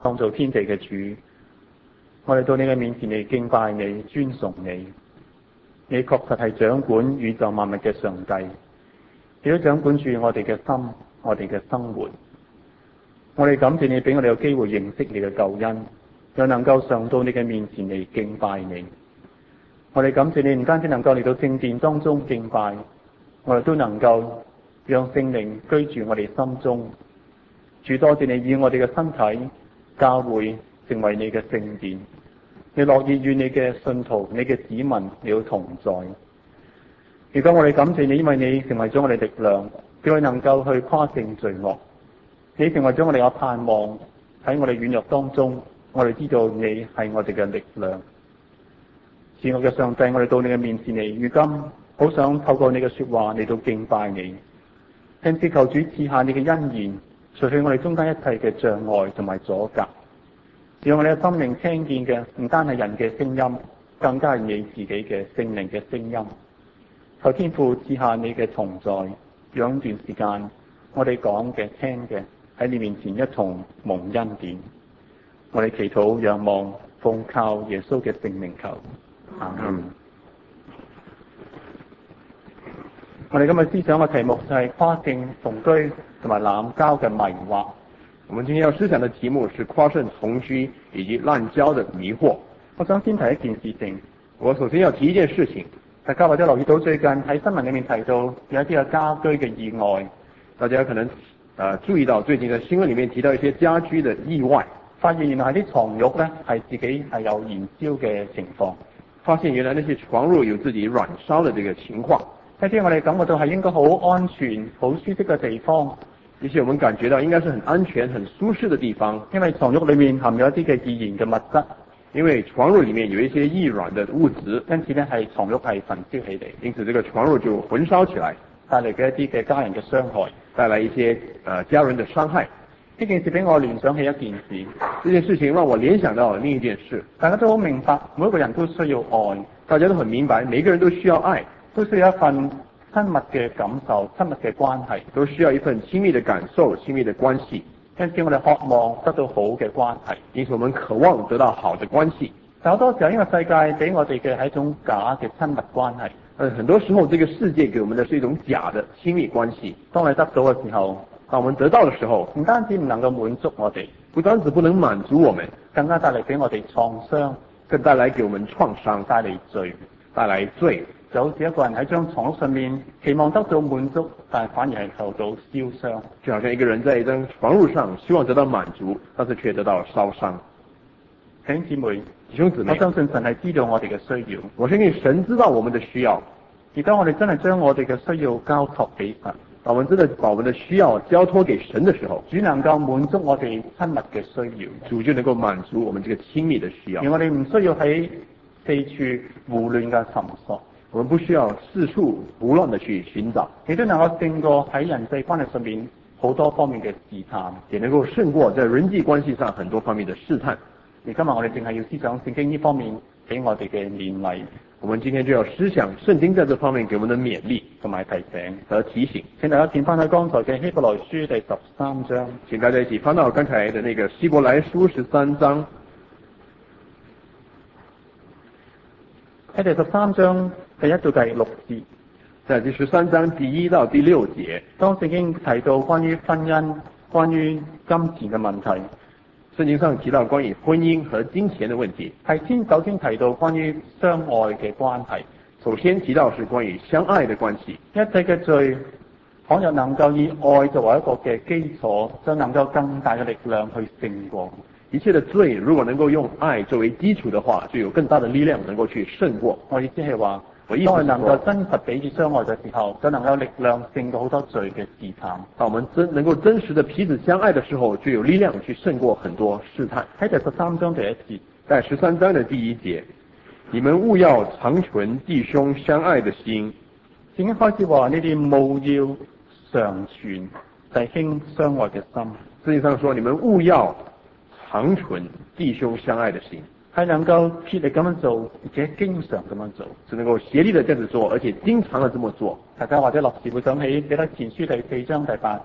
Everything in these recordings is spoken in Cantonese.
創造天地嘅主，我哋到你嘅面前嚟敬拜你、尊崇你。你確實係掌管宇宙萬物嘅上帝，亦都掌管住我哋嘅心、我哋嘅生活。我哋感謝你俾我哋有機會認識你嘅救恩，又能夠上到你嘅面前嚟敬拜你。我哋感謝你唔單止能夠嚟到聖殿當中敬拜，我哋都能夠讓聖靈居住我哋心中。主，多謝你以我哋嘅身體教會成為你嘅聖殿，你樂意與你嘅信徒、你嘅子民你要同在。如果我哋感謝你，因為你成為咗我哋力量，叫我哋能夠去跨勝罪惡。你成為咗我哋嘅盼望，喺我哋軟弱當中，我哋知道你係我哋嘅力量。慈愛嘅上帝，我哋到你嘅面前嚟，如今好想透過你嘅說話嚟到敬拜你，因此求主賜下你嘅恩言，除去我哋中間一切嘅障礙同埋阻隔，讓我哋嘅心靈聽見嘅唔單係人嘅聲音，更加係你自己嘅聖靈嘅聲音。求天父賜下你嘅同在，讓段時間我哋講嘅聽嘅喺你面前一同蒙恩典。我哋祈禱仰望奉靠耶穌嘅聖名求。阿門。我哋今日思想嘅題目就係跨性同居同埋濫交嘅迷惑。 我們今天要思想的題目是跨性同居以及濫交的迷惑。 我想先提一件事情。 我首先要提一件事情， 大家或者留意到最近喺新聞裏面提到有一啲嘅家居嘅意外， 大家可能注意到最近的新聞裏面提到一些家居的意外， 發現原來係啲床褥咧係自己係有燃燒嘅情況， 發現原來那些床褥有自己燃燒的這個情況。 一啲我哋感覺到係應該好安全、好舒適嘅地方， 一些我們感覺到應該是很安全、很舒適的地方， 因為床褥裏面含有一啲嘅易燃嘅物質， 因為床褥裏面有一些易燃的物質， 因此咧係床褥係焚燒起嚟， 因此這個床褥就焚燒起來， 帶嚟嘅一啲嘅家人嘅傷害， 帶來一些家人的傷害。 呢件事俾我聯想起一件事， 這件事情讓我聯想到另一件事。 大家都好明白，每一個人都需要愛， 大家都很明白，每個人都需要愛， 都需要一份親密嘅感受、親密嘅關係， 都需要一份親密的感受、親密的關係。 因此我哋渴望得到好嘅關係， 因此我們渴望得到好的關係。 但好多時候，因為世界俾我哋嘅係一種假嘅親密關係。 很多時候，這個世界給我們的是一種假的親密關係。 當你得到嘅時候， 當我們得到的時候， 唔單止唔能夠滿足我哋， 不單止不能滿足我們， 更加帶嚟俾我哋創傷， 更帶來給我們創傷， 帶嚟罪， 帶來罪。 就好似一個人喺張床上面期望得到滿足，但係反而係受到燒傷。 就好像一個人在一張床褥上希望得到滿足，但是卻得到燒傷。 弟兄姊妹， 弟兄姊妹， 我相信神係知道我哋嘅需要， 我相信神知道我們的需要。 而當我哋真係將我哋嘅需要交託俾神， 當我們真的把我們的需要交託給神的時候， 主能夠滿足我哋親密嘅需要， 主就能夠滿足我們這個親密的需要。 而我哋唔需要喺四處胡亂嘅尋索， 我們不需要四處胡亂的去尋找， 亦都能夠勝過喺人際關係上面好多方面嘅試探， 也能夠勝過在人際關係上很多方面的試探。 而今日我哋淨係要思想聖經呢方面俾我哋嘅勉勵。 我們今天就要思想聖經在這方面給我們的勉勵同埋提醒和提醒。 請大家見翻去剛才嘅希伯來書第13章， 請大家一起翻到剛才的那個希伯來書13章。 喺第13章第1到第6節， 在第13章第1到第6節， 當聖經提到關於婚姻、關於金錢嘅問題， 聖經上提到關於婚姻和金錢的問題， 係首先提到關於相愛嘅關係。 首先提到是關於相愛的關係。 一切嘅罪，倘若能夠以愛作為一個嘅基礎，就能夠更大嘅力量去勝過。 一切的罪如果能夠用愛作為基礎的話，就有更大的力量能夠去勝過。 我意思係話，當我哋能夠真實彼此相愛嘅時候，就能夠力量勝過好多罪嘅試探。 當我們能夠真實的彼此相愛的時候，就有力量去勝過很多試探。 喺第13章第1節， 在13章的第1節，你們務要常存弟兄相愛的心。 聖經開始話：你哋務要常存弟兄相愛嘅心。 聖經上說：你們務要常存弟兄相愛的心。 係能夠竭力咁樣做，而且經常咁樣做， 是能夠協力的這樣子做，而且經常的這麼做。 大家或者立時會想起彼得前書第4章第8節， 大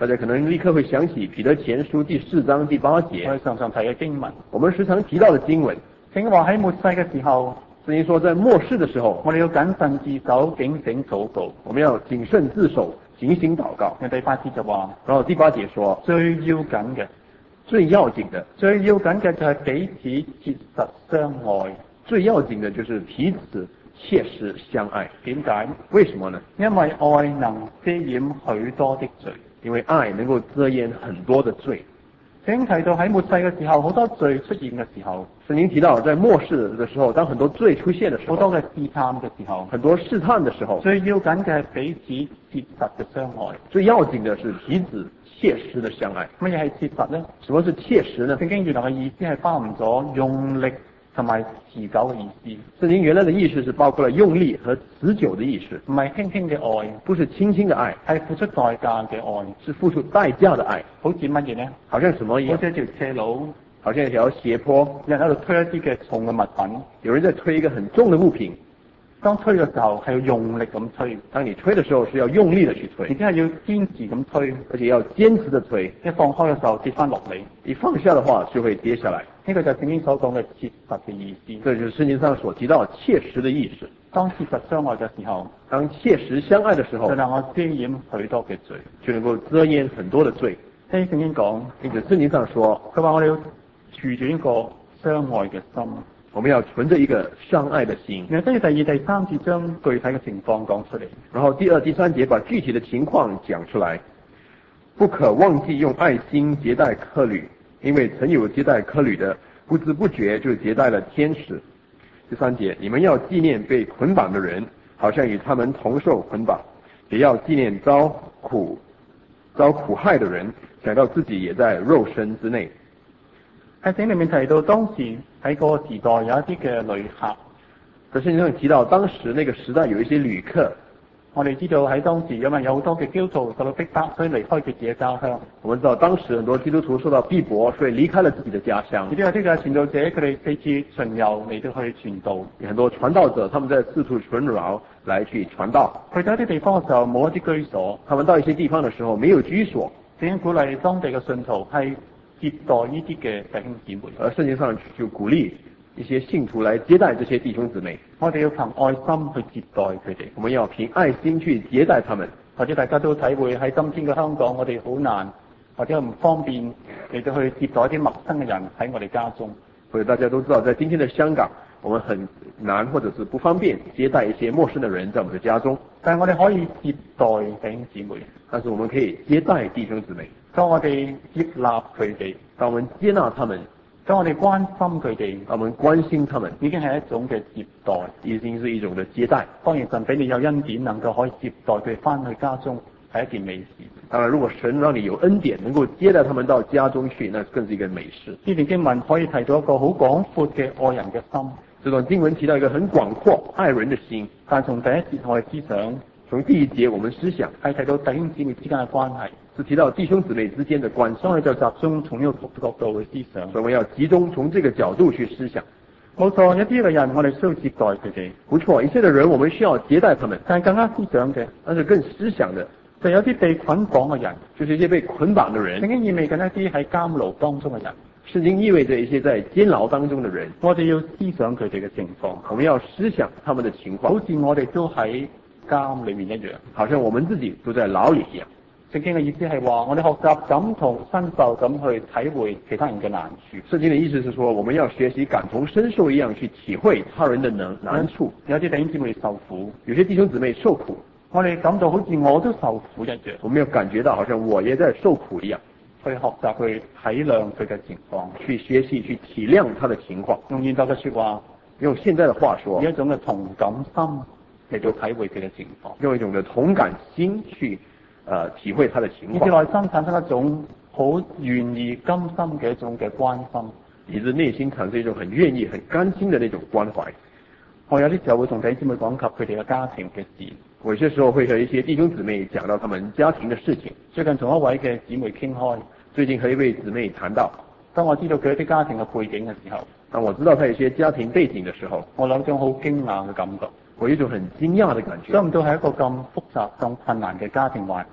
大家可能立刻会想起彼得前書第4章第8 我节， 哋常常提嘅經文。 我們時常提到的經文。 聖經話喺末世嘅時候， 聖經說在末世的時候， 我哋要謹慎自守，警醒禱告。 我們要謹慎自守，警醒禱告。 第8節就話， 然後第8節說， 最要緊嘅， 最要緊的就係彼此切實相愛。 最要緊的就是彼此切實相愛。 點解？ 為什麼呢？ 因為愛能遮掩許多的罪。 因為愛能夠遮掩很多的罪。 聖經提到喺末世嘅時候，好多罪出現嘅時候， 聖經提到在末世的時候，當很多罪出現的時候， 好多嘅試探嘅時候， 很多試探的時候， 最要緊嘅係彼此切實嘅相愛。 最要緊的是彼此切實的相愛。 乜嘢係切實呢？ 什麼是切實呢？ 聖經原來嘅意思係包含咗用力同埋持久嘅意思。 聖經原來的意思是包括了用力和持久的意思， 唔係輕輕嘅愛， 不是輕輕的愛， 係付出代價嘅愛。 是付出代價的愛。 好似乜嘢呢？ 好像什麼一樣？ 好似一條斜路， 好像一條斜坡， 有人喺度推一啲嘅重嘅物品。 有人在推一個很重的物品。 當推嘅時候係要用力咁推， 當你推的時候是要用力的去推， 而且係要堅持咁推， 而且要堅持的推。 一放開嘅時候跌翻落嚟， 一放下的話就會跌下來。 呢個就係聖經所講嘅切實嘅意思。 這就是聖經上所提到切實的意思。 當切實相愛嘅時候， 當切實相愛的時候， 就能夠遮掩許多嘅罪， 就能夠遮掩很多的罪。 聖經講， 因此聖經上說， 佢話我哋要存住一個相愛嘅心。 我們要存着一個相愛的心。 然後跟住第2、第3節將具體嘅情況講出嚟。 然後第2、第3節把具體的情況講出來。不可忘記用愛心接待客旅，因為曾有接待客旅的，不知不覺就接待了天使。第3節，你們要紀念被捆綁的人，好像與他們同受捆綁；也要紀念遭苦害的人，想到自己也在肉身之內。 喺聖經裏面提到，當時喺嗰個時代有一啲嘅旅客。 在聖經上提到，當時那個時代有一些旅客。 我哋知道喺當時因為有好多嘅基督徒受到逼迫，所以離開佢自己嘅家鄉。 我們知道當時很多基督徒受到逼迫，所以離開了自己的家鄉。 亦都有啲嘅傳道者，佢哋四處巡遊嚟到去傳道。 很多傳道者，他們在四處巡遊來去傳道。 去到一啲地方嘅時候，冇一啲居所。 他們到一些地方的時候，沒有居所。 聖經鼓勵當地嘅信徒係接待呢啲嘅弟兄姊妹。 而聖經上就鼓勵一些信徒來接待這些弟兄姊妹。 我哋要憑愛心去接待佢哋。 我們要憑愛心去接待他們。 或者大家都體會喺今天嘅香港，我哋好難或者唔方便嚟到去接待一啲陌生嘅人喺我哋家中。 或者大家都知道，在今天的香港，我們很難或者是不方便接待一些陌生的人在我們的家中。 但係我哋可以接待弟兄姊妹。 但是我們可以接待弟兄姊妹。 當我哋接納佢哋， 當我們接納他們， 當我哋關心佢哋， 當我們關心他們， 已經係一種嘅接待， 已經是一種的接待。 當然神俾你有恩典，能夠可以接待佢哋翻去家中，係一件美事。 當然，如果神讓你有恩典，能夠接待他們到家中去，那更是一個美事。 呢段經文可以提到一個好廣闊嘅愛人嘅心。 這段經文提到一個很廣闊愛人的心。但從第一節我哋思想， 從第一節我們思想係提到弟兄姊妹之間嘅關係， 是提到弟兄姊妹之間的關係。 所以我哋就集中從呢個角度去思想。 所以我們要集中從這個角度去思想。 冇錯，一啲嘅人我哋需要接待佢哋。 不錯，一些的人我們需要接待他們。 但係更加思想嘅， 但是更思想的， 就有啲被捆綁嘅人， 就是一些被捆綁的人。 聖經意味緊一啲喺監牢當中嘅人。 聖經意味着一些在監牢當中的人。 我哋要思想佢哋嘅情況， 我們要思想他們的情況， 好似我哋都喺監裏面一樣， 好像我們自己都在牢裏一樣。 聖經嘅意思係話，我哋學習感同身受咁去體會其他人嘅難處。 聖經的意思是說，我們要學習感同身受一樣去體會他人的難處。 有啲弟兄姊妹受苦， 有些弟兄姊妹受苦， 我哋感到好似我都受苦一樣。 我們要感覺到好像我也在受苦一樣， 去學習去體諒佢嘅情況， 去學習去體諒他的情況。 用現代嘅說話， 用現在的話說， 以一種嘅同感心嚟到體會佢嘅情況， 用一種嘅同感心去體會他的情況， 以至內心產生一種好願意甘心嘅一種嘅關心， 以致內心產生一種很願意很甘心的那種關懷。 我有啲時候會同弟兄姊妹講及佢哋嘅家庭嘅事， 我有些時候會和一些弟兄姊妹講到他們家庭的事情。 最近同一位嘅姊妹傾開， 最近和一位姊妹談到， 當我知道佢一啲家庭嘅背景嘅時候， 當我知道他有一些家庭背景的時候， 我有一種好驚訝嘅感覺。 我有一種很驚訝的感覺。 想唔到係一個咁複雜、咁困難嘅家庭環境。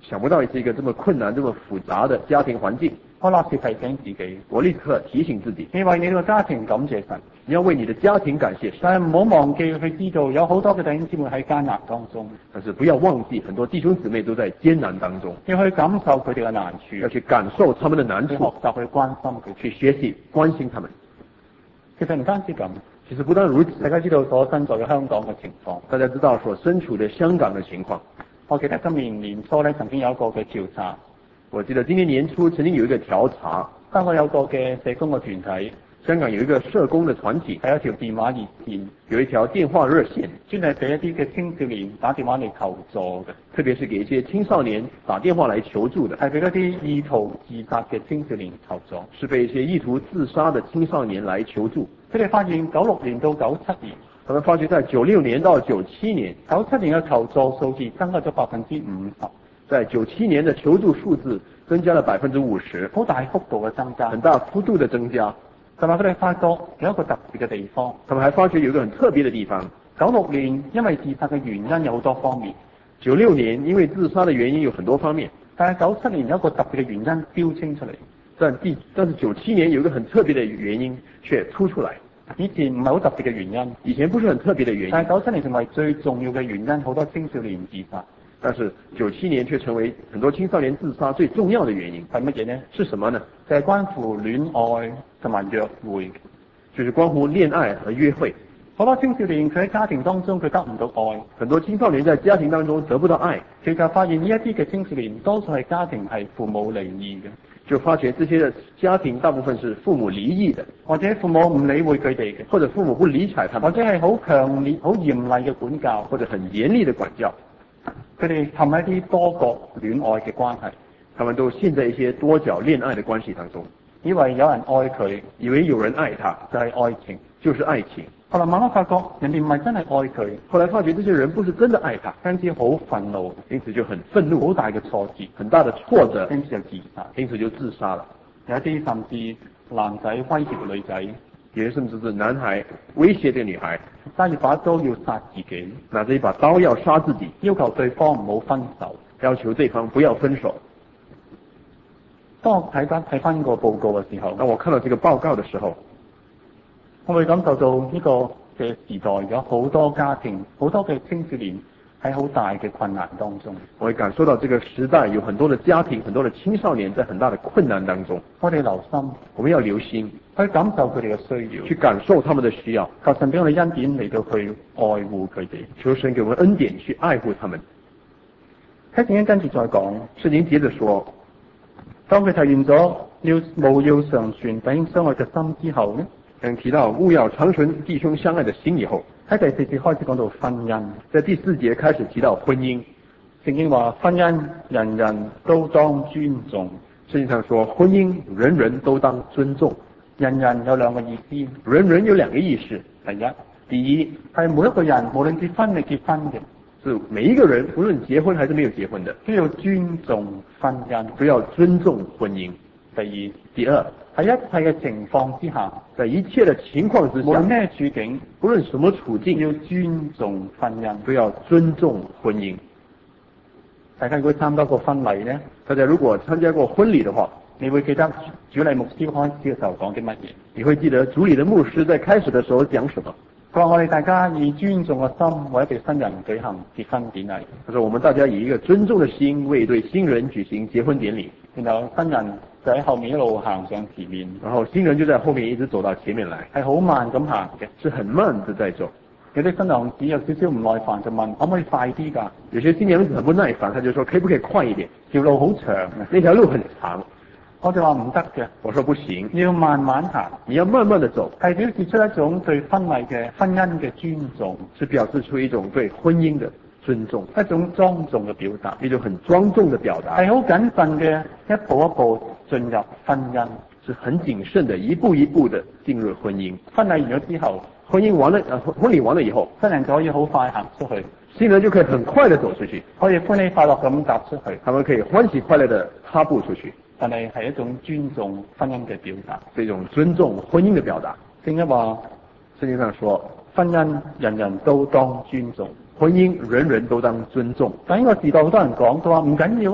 想不到是一个这么困难、这么复杂的家庭环境。 我立時提醒自己， 我立刻提醒自己， 你為你個家庭感謝神， 你要為你的家庭感謝神， 但係唔好忘記去知道有好多嘅弟兄姊妹喺艱難當中， 但是不要忘記很多弟兄姊妹都在艱難當中， 要去感受佢哋嘅難處， 要去感受他們的難處， 去學習去關心佢， 去學習關心他們。 其實唔單止咁， 其實不但如此， 大家知道所身在嘅香港嘅情況， 大家知道所身處的香港的情況。 我記得今年年初咧曾經有一個嘅調查， 我記得今年年初曾經有一個調查， 香港有個嘅社工嘅團體， 香港有一個社工的團體， 係一條電話熱線， 有一條電話熱線， 專係俾一啲嘅青少年打電話嚟求助嘅， 特別是給一些青少年打電話來求助的， 係俾一啲意圖自殺嘅青少年求助， 是被一些意圖自殺的青少年來求助。 佢哋發現96年到97年， 他們發覺在96年到97年 ，97年嘅求助數字增加咗50%， 在97年的求助數字增加了50%， 好大幅度嘅增加， 很大幅度的增加。 同埋佢哋發覺有一個特別嘅地方， 他們還發覺有一個很特別的地方。 96年因為自殺嘅原因有好多方面 ，96年因為自殺的原因有很多方面， 但係97年有一個特別嘅原因標清出嚟。 但是97年有一個很特別的原因卻突出來， 以前唔係好特別嘅原因， 以前不是很特別的原因， 但係97年成為最重要嘅原因，好多青少年自殺。 但是97年卻成為很多青少年自殺最重要的原因。 係乜嘢呢？ 是什麼呢？ 就係關乎戀愛同埋約會， 就是關乎戀愛和約會。 好多青少年佢喺家庭當中佢得唔到愛， 很多青少年在家庭當中得不到愛， 佢就發現呢一啲嘅青少年多數係家庭係父母離異嘅， 就發覺這些的家庭大部分是父母離異的， 或者父母唔理會佢哋嘅， 或者父母不理睬他們， 或者係好強烈、好嚴厲嘅管教， 或者很嚴厲的管教。 佢哋陷喺啲多角戀愛嘅關係， 他們都陷在一些多角戀愛的關係當中， 以為有人愛佢， 以為有人愛他， 就係愛情， 就是愛情。 後來慢慢發覺人哋唔係真係愛佢， 後來發覺這些人不是真的愛他， 因此好憤怒， 因此就很憤怒， 好大嘅挫折， 很大的挫折， 因此就自殺， 因此就自殺了。 有啲甚至男仔威脅女仔， 有些甚至是男孩威脅這個女孩， 揸住把刀要殺自己， 拿着一把刀要殺自己， 要求對方唔好分手， 要求對方不要分手。 當我睇翻個報告嘅時候， 當我看到這個報告的時候， 我會感受到呢個嘅時代有好多家庭、好多嘅青少年喺好大嘅困難當中。 我會感受到這個時代有很多的家庭、很多的青少年在很大的困難當中。 我哋留心， 我們要留心， 去感受佢哋嘅需要， 去感受他們的需要。 求神俾我哋恩典嚟到去愛護佢哋， 求神給我們恩典去愛護他們。 喺聖經跟住再講， 聖經接着說， 當佢提完咗務要常存弟兄相愛嘅心之後呢， 提到務要常存弟兄相愛的心以後， 喺第4節開始講到婚姻， 在第4節開始提到婚姻。 聖經話婚姻人人都當尊重， 聖經上說婚姻人人都當尊重。 人人有兩個意思， 人人有兩個意思。 第一係每一個人無論結婚未結婚嘅， 是每一個人無論結婚還是沒有結婚的， 都要尊重婚姻， 都要尊重婚姻。第二喺一切嘅情況之下， 在一切的情況之下， 無論咩處境， 無論什麼處境， 要尊重婚姻， 都要尊重婚姻。 大家如果參加過婚禮呢， 大家如果參加過婚禮的話， 你會記得主禮牧師開始嘅時候講啲乜嘢？ 你會記得主禮的牧師在開始的時候講什麼？ 佢話我哋大家以尊重嘅心為一對新人舉行結婚典禮。 他說我們大家以一個尊重的心為一對新人舉行結婚典禮。 然後新人就喺後面一路行上前面， 然後新人就在後面一直走到前面來， 係好慢咁行嘅， 是很慢的在走。 有啲新娘子有少少唔耐煩就問可唔可以快啲㗎？ 有些新娘子很不耐煩，他就說可不可以快一點？ 條路好長啊， 那條路很長。 我就話唔得嘅， 我說不行， 你要慢慢行， 你要慢慢的走， 係表示出一種對婚姻嘅尊重， 是表示出一種對婚姻的尊重， 一種莊重嘅表達， 一種很莊重的表達， 係好謹慎嘅一步一步進入婚姻， 是很謹慎的一步一步的進入婚姻。 婚禮完咗之後， 婚禮完了以後， 新人就可以好快行出去， 新人就可以很快的走出去， 可以歡喜快樂咁踏出去， 他們可以歡喜快樂的踏步出去。 但係一種尊重婚姻嘅表達， 是一種尊重婚姻的表達。 聖經話， 聖經上說， 婚姻人人都當尊重， 婚姻人人都當尊重。 但呢個時代好多人講，佢話唔緊要啊，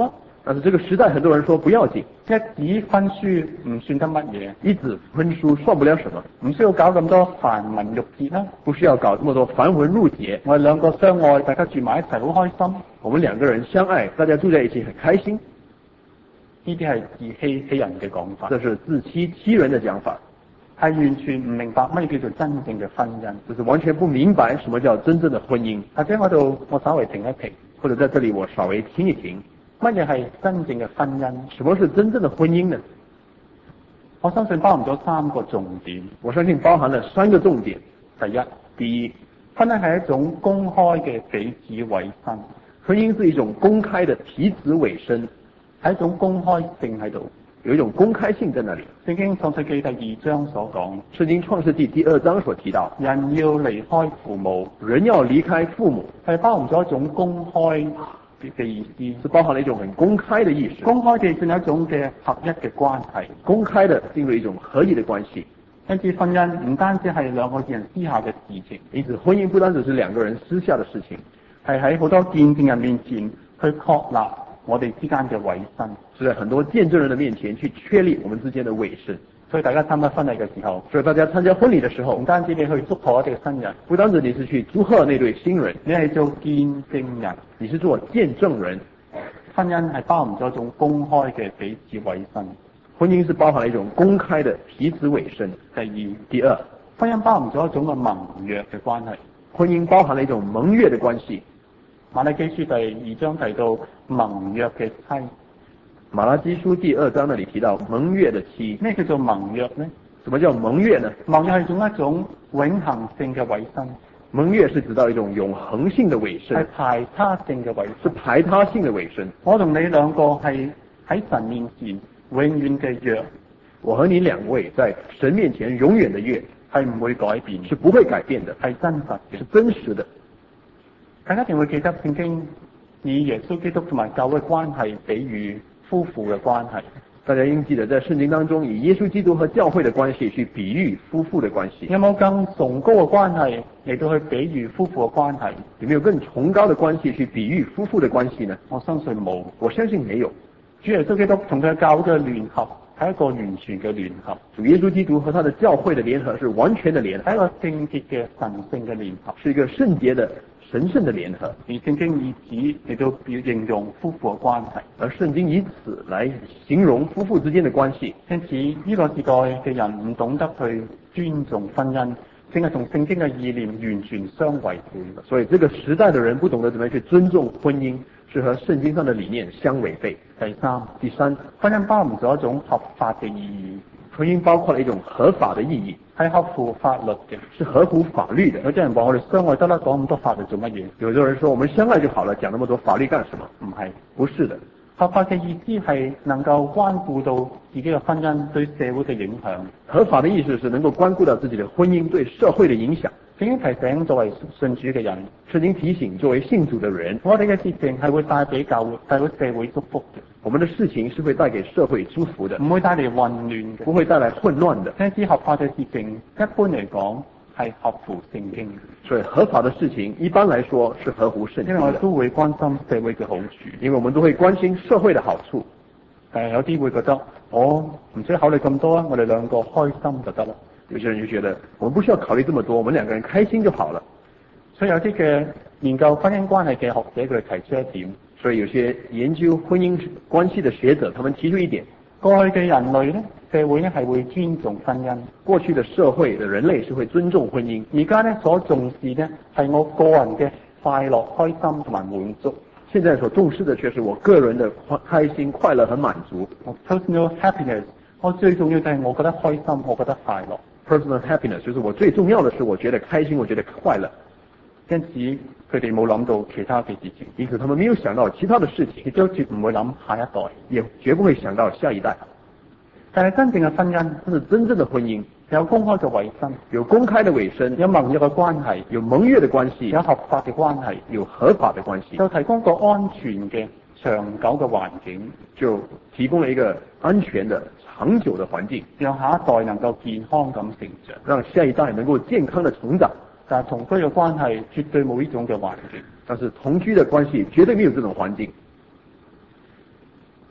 但是这个时代很多人说不要紧， 一紙婚書唔算得乜嘢， 一纸婚书算不了什么， 唔需要搞咁多繁文縟節啦。 不需要搞这么多繁文缛节。 我哋兩個相愛，大家住埋一齊好開心。 我们两个人相爱，大家住在一起很开心， 呢啲係自欺欺人嘅講法， 这是自欺欺人的讲法， 係完全唔明白乜嘢叫做真正嘅婚姻。 这是完全不明白什么叫真正的婚姻。 或者我稍微停一停， 或者在这里我稍微停一停， 乜嘢係真正嘅婚姻？ 什么是真正的婚姻呢？ 我相信包含咗3個重點。 我相信包含了3个重点。 第一，婚姻係一種公開嘅彼此委身。 婚姻是一种公开的彼此委身， 係一種公開性喺度， 有一种公開性在那里。 聖經創世記第2章所講， 聖經創世記第2章所提到， 人要離開父母， 人要離開父母， 係包含咗一種公開嘅意思， 是包含了一種很公開的意思。 公開嘅算係一種嘅合一嘅關係， 公開的進入一種合一的關係。 因此婚姻唔單止係兩個人私下嘅事情， 因此婚姻不單只是兩個人私下的事情， 係喺好多見證人面前去確立我哋之間嘅委身， 是在很多見證人的面前去確立我們之間的委身。 所以大家參加婚禮嘅時候， 所以大家參加婚禮的時候， 唔單止你去祝賀一對新人， 不單止你是去祝賀那對新人， 你係做見證人， 你是做見證人。 婚姻係包含咗一種公開嘅彼此委身。 婚姻是包含了一種公開的彼此委身。第二， 婚姻包含咗一種嘅盟約嘅關係。 婚姻包含了一種盟約的關係。 馬拉基書第2章提到盟約嘅妻。 馬拉基書第2章那裡提到盟約的妻。 咩叫做盟約呢？ 什麼叫盟約呢？ 盟約係一種永恆性嘅委身。 盟約是指到一種永恆性的委身。 係排他性嘅委身。 是排他性的委身。 我同你兩個係喺神面前永遠嘅約。 我和你兩位在神面前永遠的約， 係唔會改變， 是不會改變的， 係真實嘅， 是真實的。 大家一定會記得聖經以耶穌基督同埋教會關係比喻夫婦嘅關係。 大家應記得在聖經當中以耶穌基督和教會的關係去比喻夫婦的關係。 有冇更崇高嘅關係嚟到去比喻夫婦嘅關係？ 有沒有更崇高的關係去比喻夫婦的關係呢？ 我相信冇， 我相信沒有。 主耶穌基督同佢嘅教會嘅聯合係一個完全嘅聯合。 主耶穌基督和他的教會的聯合是完全的聯合， 係一個聖潔嘅神聖嘅聯合， 是一個聖潔的神聖的聯合。 而聖經以此嚟到形容夫婦嘅關係， 而聖經以此來形容夫婦之間的關係。 因此呢個時代嘅人唔懂得去尊重婚姻，正係同聖經嘅意念完全相違背。 所以這個時代的人不懂得怎麼樣去尊重婚姻，是和聖經上的理念相違背。第三， 婚姻包含咗一種合法嘅意義。 婚姻包括了一種合法的意義， 係合乎法律嘅， 是合乎法律的。 有啲人話我哋相愛得啦，講咁多法律做乜嘢？ 有的人說我們相愛就好了，講那麼多法律幹什麼？ 唔係， 不是的。 合法嘅意思係能夠關顧到自己嘅婚姻對社會嘅影響。 合法的意思是能夠關顧到自己的婚姻對社會的影響。 聖經提醒作為信主嘅人， 聖經提醒作為信主的人， 我哋嘅事情係會帶俾教會、帶俾社會祝福嘅。 我們的事情是會帶給社會祝福的， 唔會帶嚟混亂嘅， 不會帶來混亂的。 呢啲合法嘅事情一般嚟講係合乎聖經嘅。 所以合法的事情一般來說是合乎聖經的。 因為我都會關心社會嘅好處， 因為我們都會關心社會的好處。 有啲會覺得我唔使考慮咁多啊，我哋兩個開心就得啦。 有些人就覺得我們不需要考慮這麼多，我們兩個人開心就好了。 所以有啲嘅研究婚姻關係嘅學者佢哋提出一點， 所以有些研究婚姻關係的學者，他們提出一點： 過去嘅人類呢，社會呢係會尊重婚姻。 過去的社會的人類是會尊重婚姻。 而家呢所重視呢係我個人嘅快樂、開心同埋滿足。 現在所重視的卻是我個人的開心、快樂和滿足。 Personal happiness， 我最重要就係我覺得開心，我覺得快樂。 Personal happiness 就是我最重要的是我覺得開心，我覺得快樂。 因此佢哋冇諗到其他嘅事情， 因此他們沒有想到其他的事情， 亦都絕唔會諗下一代， 也絕不會想到下一代。 但係真正嘅婚姻， 這是真正的婚姻， 有公開嘅委身， 有公開的委身， 有盟約嘅關係， 有盟約的關係， 有合法嘅關係， 有合法的關係， 就提供個安全嘅長久嘅環境， 就提供了一個安全的長久的環境， 讓下一代能夠健康咁成長， 讓下一代能夠健康的成長。 但係同居嘅關係絕對冇呢種嘅環境， 但是同居的關係絕對沒有這種環境。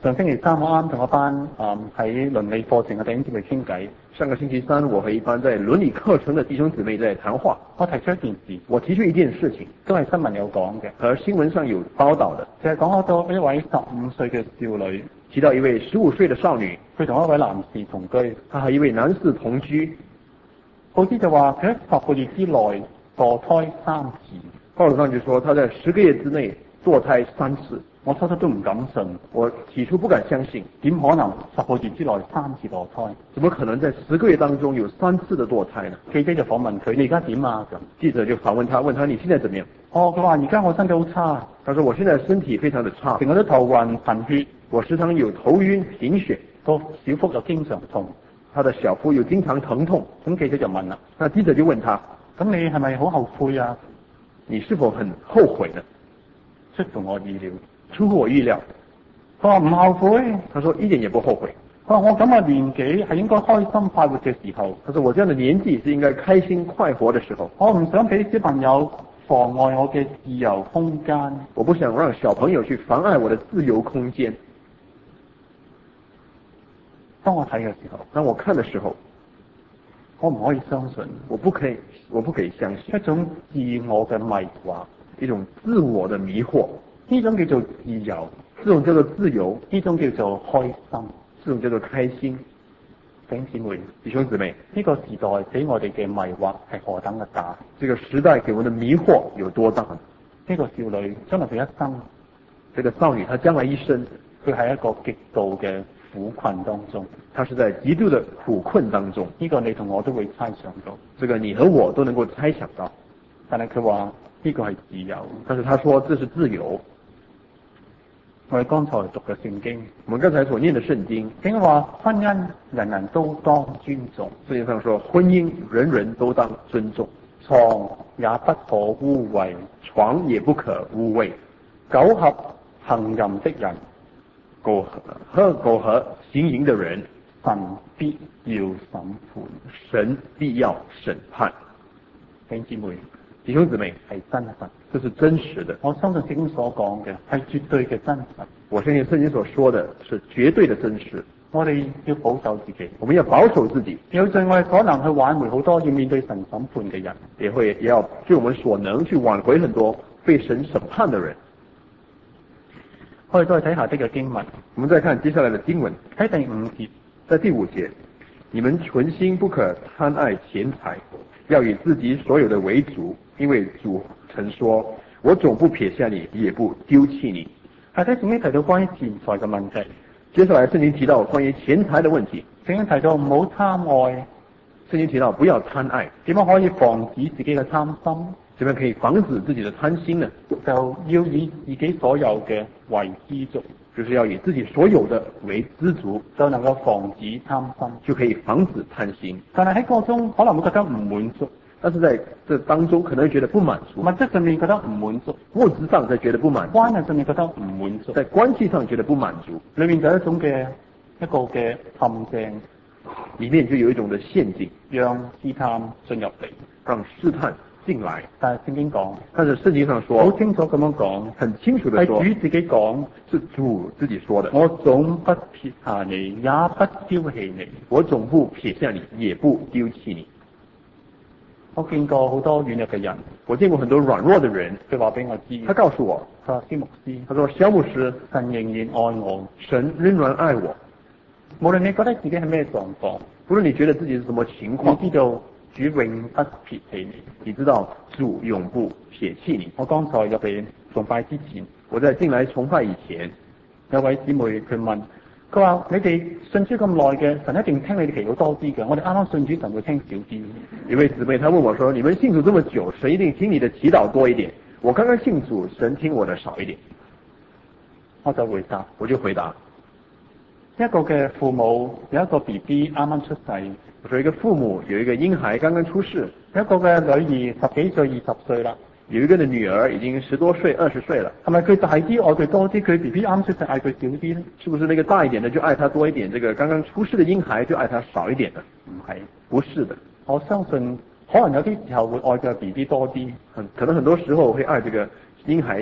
上星期三我啱同一班喺倫理課程嘅弟兄姊妹傾偈， 上個星期三，我和一班在倫理課程的弟兄姊妹在談話。 我提出一件事， 我提出一件事情， 都係新聞有講嘅， 而新聞上有報道的， 就係講到一位15歲嘅少女， 提到一位15歲的少女， 佢同一位男士同居， 她和一位男士同居。 報紙就話佢喺10個月之內墮胎3次。 報道上就說她在10個月之內墮胎3次。 我初初都唔敢信， 我起初不敢相信， 點可能10個月之內3次墮胎？ 怎麼可能在10個月當中有3次的墮胎呢？ 記者就訪問佢：你而家點啊？咁記者就訪問他，問他你現在怎麼樣？ 佢話而家我身體好差， 他說我現在身體非常的差， 成日都頭暈貧血， 我時常有頭暈貧血， 個小腹又經常痛， 他的小腹又經常疼痛。 咁記者就問啦， 那記者就問他： 咁你係咪好後悔啊？ 你是否很後悔呢？ 出乎我意料， 出乎我意料。 佢話唔後悔， 他說一點也不後悔。 佢話我咁嘅年紀係應該開心快活嘅時候。 他說我這樣的年紀是應該開心快活的時候。 我唔想俾小朋友妨礙我嘅自由空間。 我不想讓小朋友去妨礙我的自由空間。 當我睇嘅時候， 當我看的時候， 我唔可以相信， 我不可以相信一種自我嘅迷惑， 一種自我的迷惑。 呢種叫做自由， 這種叫做自由， 呢種叫做開心， 這種叫做開心。 弟兄姊妹， 弟兄姊妹， 呢個時代俾我哋嘅迷惑係何等嘅大？ 這個時代給我們的迷惑有多大？ 呢個少女將來佢一生， 這個少女她將來一生， 佢喺一個極度嘅苦困當中， 她是在極度的苦困當中。 呢個你同我都會猜想到， 這個你和我都能夠猜想到。 但係佢話呢個係自由， 但是他說這是自由。 我哋剛才讀嘅聖經， 我們剛才所念的聖經， 點解話婚姻人人都當尊重？ 聖經上說婚姻人人都當尊重， 床也不可污穢， 床也不可污穢， 苟合行淫的人， 苟合行淫的人， 神必要審判， 神必要審判。 弟兄姊妹， 弟兄姊妹， 係真實， 這是真實的。 我相信聖經所講嘅係絕對嘅真實。 我相信聖經所說的是絕對的真實。 我哋要保守自己， 我們要保守自己， 有盡我哋所能去挽回好多要面對神審判嘅人， 也要盡我們所能去挽回很多被神審判的人。 我哋再睇下呢個經文， 我們再看接下來的經文， 喺第5節， 在第5節，你們存心不可貪愛錢財，要以自己所有的為主，因為主曾說：我總不撇下你，也不丟棄你。 喺聖經提到關於錢財嘅問題， 接下來聖經提到關於錢財的問題。 聖經提到唔好貪愛， 聖經提到不要貪愛， 點樣可以防止自己嘅貪心？ 怎麼可以防止自己的貪心呢？ 就要以自己所有嘅為知足， 就是要以自己所有的為知足， 就能夠防止貪心， 就可以防止貪心。 但係喺個中可能會覺得唔滿足， 但是在這當中可能會覺得不滿足， 物質上面覺得唔滿足， 物質上再覺得不滿足， 關係上面覺得唔滿足， 在關係上覺得不滿足， 裏面就有一種嘅一個嘅陷阱， 裏面就有一種的陷阱， 讓試探進入嚟， 讓試探進來。 但係聖經講， 但是聖經上說， 好清楚咁樣講， 很清楚地說， 係主自己講， 是主自己說的。 我總不撇下你，也不丟棄你。 我總不撇下你，也不丟棄你。 我見過好多軟弱嘅人， 我見過很多軟弱的人， 佢話俾我知， 他告訴我， 佢話蕭牧師， 他說蕭牧師， 神仍然愛我， 神仍然愛我。 無論你覺得自己係咩狀況， 無論你覺得自己是什麼情況， 你知道主永不撇棄你， 你知道主永不撇棄你。 我剛才入嚟崇拜之前， 我在進來崇拜以前， 有位姊妹佢問，佢話你哋信主咁耐嘅，神一定聽你哋祈禱多啲嘅，我哋啱啱信主，神會聽少啲。 一位姊妹，她問我說：你們信主這麼久，神一定聽你的祈禱多一點。我剛剛信主，神聽我的少一點。 我就回答，一個嘅父母有一個 BB 啱啱出世， 我說一個父母有一個嬰孩剛剛出世， 有一個嘅女兒10幾歲、20歲啦， 有一個的女兒已經10多歲、20歲了， 係咪佢大啲愛佢多啲，佢 BB 啱出世愛佢少啲呢？ 是不是那個大一點的就愛他多一點，這個剛剛出世的嬰孩就愛他少一點呢？ 唔係， 不是的。 我相信可能有啲時候會愛佢 BB 多啲， 可能很多時候會愛這個嬰孩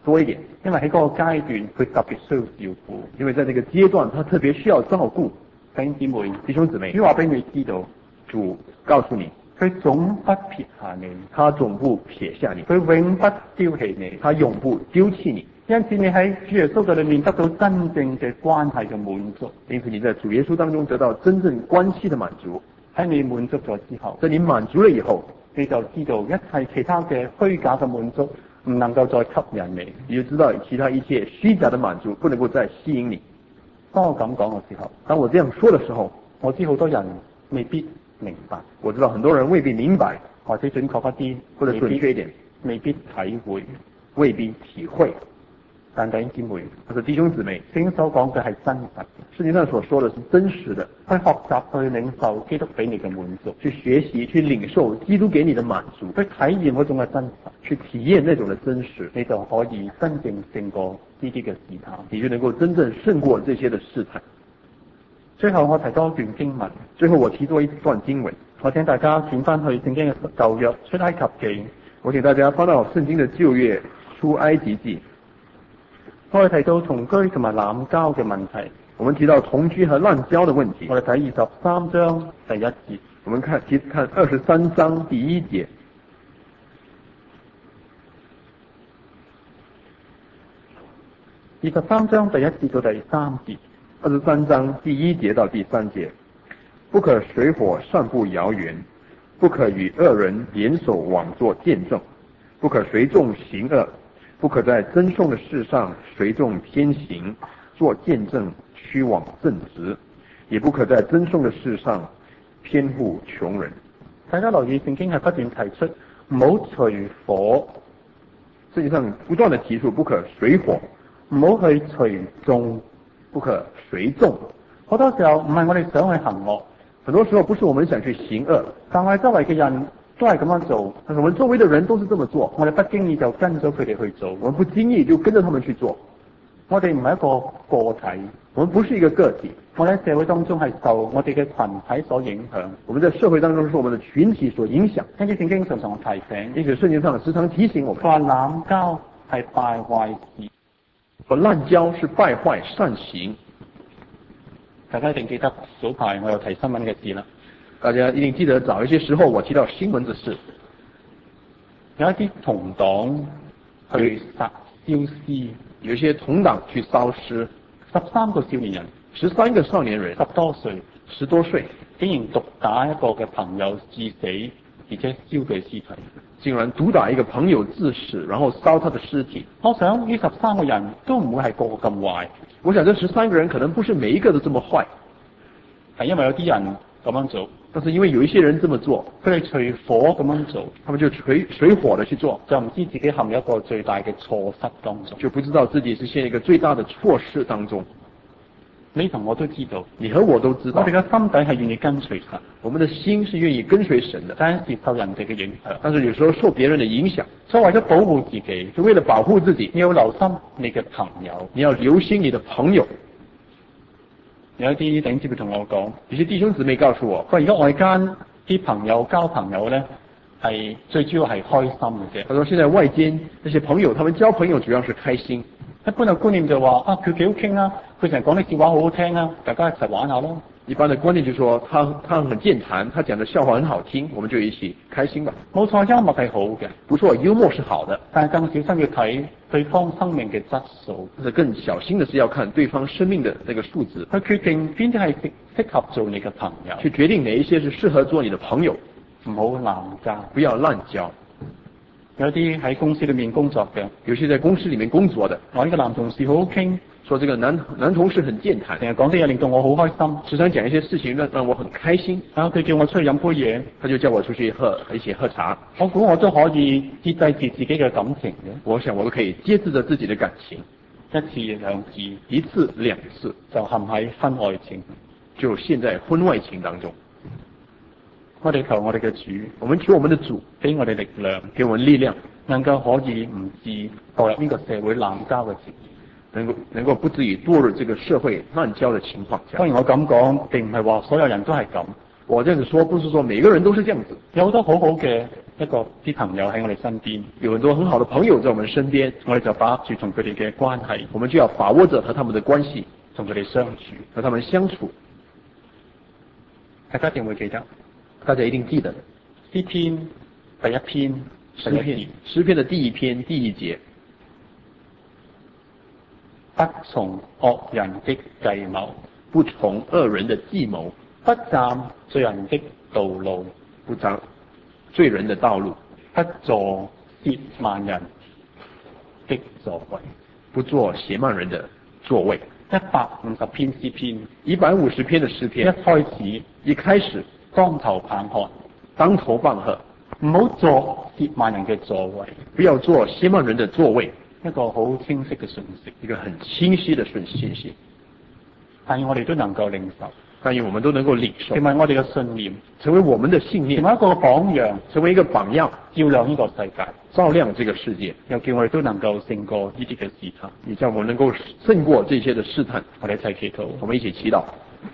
多一點， 因為喺嗰個階段佢特別需要照顧。 因為在這個階段，他特別需要照顧。 弟兄姊妹， 弟兄姊妹， 主話俾你知道， 主告訴你， 佢總不撇下你， 他總不撇下你， 佢永不丟棄你， 他永不丟棄你。 因此你喺主耶穌嘅裏面得到真正嘅關係嘅滿足。 因此你在主耶穌當中得到真正關係的滿足。 喺你滿足咗之後， 在你滿足了以後， 你就知道一切其他嘅虛假嘅滿足唔能夠再吸引你， 你就知道其他一切虛假的滿足不能夠再吸引你。 當我咁講嘅時候， 當我這樣說的時候， 我知好多人未必明白， 我知道很多人未必明白， 或者準確一啲， 或者準確一點， 未必體會， 未必體會。 但弟兄姊妹， 他說弟兄姊妹， 聖經所講嘅係真實， 聖經上所說的是真實的。 去學習去領受基督俾你嘅滿足， 去學習去領受基督給你的滿足， 去體驗嗰種嘅真實， 去體驗那種的真實， 你就可以真正勝過呢啲嘅試探， 你就能夠真正勝過這些的試探。 最後我提多一段經文， 最後我提多一段經文， 我請大家轉翻去聖經嘅舊約出埃及記， 我請大家翻到聖經的舊約出埃及記。 我哋提到同居同埋濫交嘅問題， 我們提到同居和濫交的問題。 我哋睇23章第1節， 我們看23章第1節。 23章第1節到第3節。 23章第1節到第3節。不可隨夥散布謠言，不可與惡人聯手妄作見證，不可隨眾行惡，不可在爭訟的事上隨眾偏行，作見證屈枉正直，也不可在爭訟的事上偏護窮人。 大家留意聖經係不斷提出唔好隨夥， 聖經上不斷地提出不可隨夥， 唔好去隨眾， 不可隨眾。 好多時候唔係我哋想去行惡， 很多時候不是我們想去行惡， 但係周圍嘅人都係咁樣做， 但是我們周圍的人都是這麼做， 我哋不經意就跟咗佢哋去做， 我們不經意就跟着他們去做。 我哋唔係一個個體， 我們不是一個個體， 我哋喺社會當中係受我哋嘅群體所影響， 我們在社會當中受我們的群體所影響。 因此聖經常常提醒， 因此聖經上時常提醒我們， 話濫交係敗壞事， 說濫交是敗壞善行。 大家一定記得早排我有提新聞嘅事啦， 大家一定記得早一些時候我提到新聞的事， 有一啲同黨去殺燒屍， 有一些同黨去燒屍 ，13個少年人 ，13個少年人 ，10多歲 ，10多歲， 竟然毒打一個嘅朋友致死，而且燒佢屍體， 竟然毒打一個朋友致死，然後燒他的屍體。 我想呢13個人都唔會係個個咁壞， 我想這13個人可能不是每一個都這麼壞， 係因為有啲人咁樣做， 但是因為有一些人這麼做， 佢哋隨夥咁樣做， 他們就隨夥的去做， 就唔知自己陷入一個最大嘅錯失當中， 就不知道自己是陷入一個最大的錯失當中。 你同我都知道， 你和我都知道， 我哋嘅心底係願意跟隨神， 我們的心是願意跟隨神的， 但係受人哋嘅影響， 但是有時候受別人的影響， 所以為咗保護自己， 就為了保護自己， 你要留心你嘅朋友， 你要留心你的朋友。 有一啲弟兄姊妹同我講， 有些弟兄姊妹告訴我， 佢而家外間啲朋友交朋友咧，係最主要係開心嘅啫。 他說現在外間那些朋友，他們交朋友主要是開心。 一般嘅觀念就話啊，佢幾好傾啊，佢成日講啲笑話好好聽啊，大家一齊玩下咯。 一般的觀念就說他很健談，他講的笑話很好聽，我們就一起開心吧。 冇錯，幽默係好嘅， 不錯，幽默是好的， 但係更小心要睇對方生命嘅質素。 但是更小心的是要看對方生命的那個數值， 去決定邊啲係適合做你嘅朋友， 去決定哪一些是適合做你的朋友。 唔好濫交， 不要濫交。 有啲喺公司裏面工作嘅， 有些在公司裏面工作的， 我呢個男同事好好傾， 說這個男同事很健談， 成日講啲嘢令到我好開心， 時常講一些事情讓我很開心。 然後佢叫我出去飲杯嘢， 他就叫我出去一起喝茶。 我估我都可以節制住自己嘅感情嘅， 我想我都可以節制着自己的感情， 一次兩次， 一次兩次就陷喺婚外情， 就陷在婚外情當中。 我哋求我哋嘅主， 我們求我們的主俾我哋力量， 給我們力量， 能夠可以唔至墮入呢個社會濫交嘅情形， 能夠不至於墮入這個社會濫交的情況下。 當然我咁講，並唔係話所有人都係咁。 我這樣子說，不是說每個人都是這樣子。 有好多好好嘅一個啲朋友喺我哋身邊， 有很多很好的朋友在我們身邊， 我哋就把握住同佢哋嘅關係， 我們就要把握着和他們的關係， 同佢哋相處， 和他們相處。 大家一定會記得， 大家一定記得詩篇第一篇詩篇的第一篇第一節， 不從惡人的計謀， 不從惡人的計謀， 不站罪人的道路， 不站罪人的道路， 不坐褻慢人的座位， 不坐褻慢人的座位。 150篇詩篇 ，150篇的詩篇，一開始當頭棒喝， 當頭棒喝， 唔好坐褻慢人嘅座位， 不要坐褻慢人的座位。 一個好清晰嘅訊息， 一個很清晰的信息。 但願我哋都能夠領受， 但願我們都能夠領受， 成為我哋嘅信念， 成為我們的信念， 成為一個榜樣， 成為一個榜樣， 照亮呢個世界， 照亮這個世界， 又叫我哋都能夠勝過呢啲嘅試探， 也叫我們能夠勝過這些的試探。 我哋一齊祈禱， 我們一起祈禱。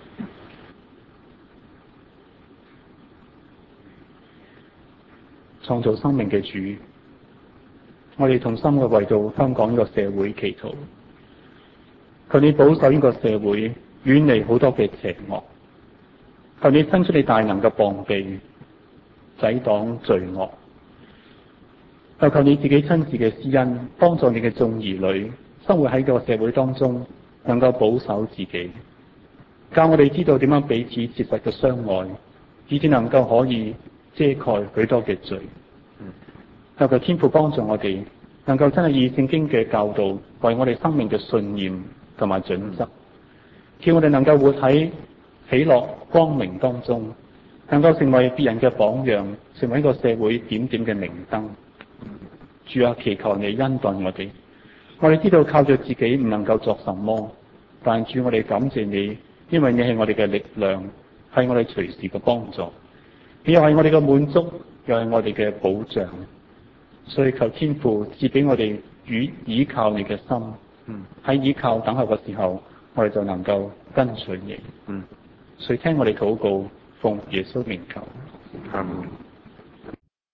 創造生命嘅主，我哋同心嘅為到香港呢個社會祈禱，求你保守呢個社會遠離好多嘅邪惡，求你伸出你大能嘅膀臂，抵擋罪惡，又求你自己親自嘅施恩，幫助你嘅眾兒女生活喺個社會當中，能夠保守自己，教我哋知道點樣彼此切實嘅相愛，以至能夠可以遮蓋許多嘅罪。又求天父幫助我哋，能夠真係以聖經嘅教導為我哋生命嘅信念同埋準則，叫我哋能夠活喺喜樂光明當中，能夠成為別人嘅榜樣，成為一個社會點點嘅明燈。主啊，祈求你恩待我哋。我哋知道靠着自己唔能夠作什麼，但主，我哋感謝你，因為你係我哋嘅力量，係我哋隨時嘅幫助，你又係我哋嘅滿足，又係我哋嘅保障。所以求天父賜俾我哋倚靠你嘅心，喺倚靠等候嘅時候，我哋就能夠跟隨你。所以聽我哋禱告，奉耶穌名求。 阿門。